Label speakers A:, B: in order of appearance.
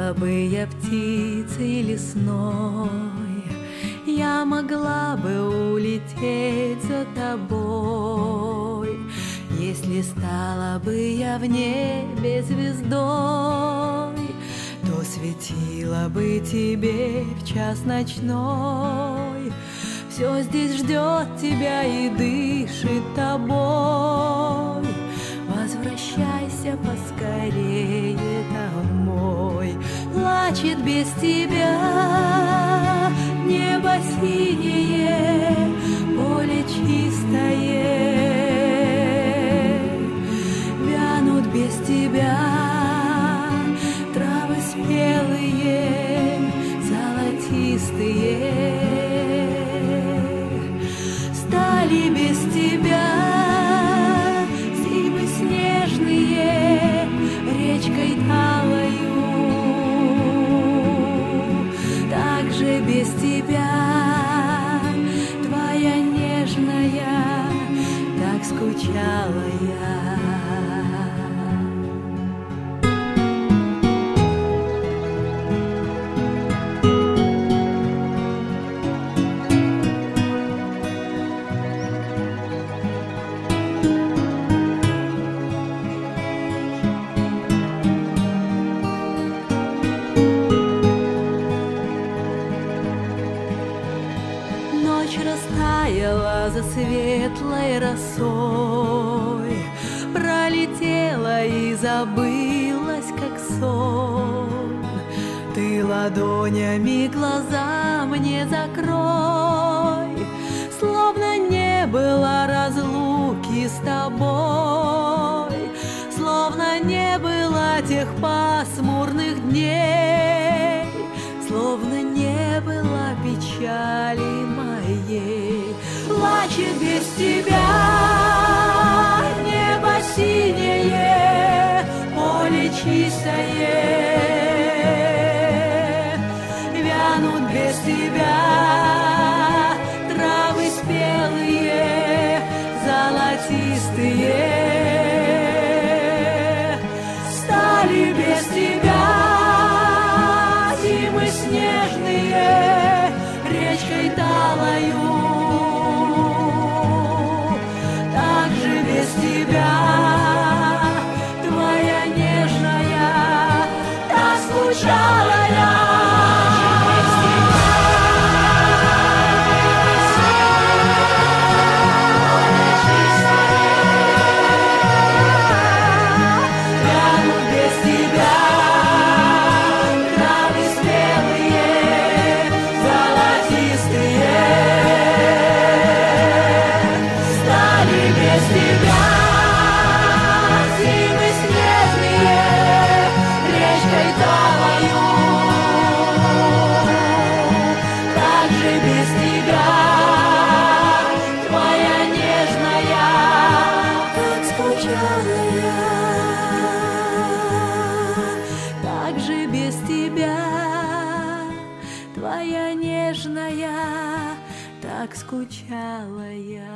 A: Была бы я птицей лесной, я могла бы улететь за тобой. Если стала бы я в небе звездой, то светила бы тебе в час ночной. Все здесь ждет тебя и дышит тобой. Возвращайся поскорее домой. Плачет без тебя небо синее, поле чистое. Вянут без тебя травы спелые, золотистые. Стали без тебя зимы снежные, речкой талою. Так же без тебя твоя нежная, так скучала я. Ночь растаяла за светлой росой, пролетела и забылась, как сон. Ты ладонями глаза мне закрой, словно не было разлуки с тобой, словно не было тех пасмурных дней, словно не было печали моей. Плачет без тебя небо синее, поле чистое. Вянут без тебя травы спелые, золотистые. Стали без тебя зимы снежные, речкой талою. Так же без тебя твоя нежная, так скучала я. Вянут без тебя травы спелые, золотистые. Стали без тебя зимы снежные, речкой талою. Так же без тебя твоя нежная, так скучала я. Так же без тебя твоя нежная, так скучала я.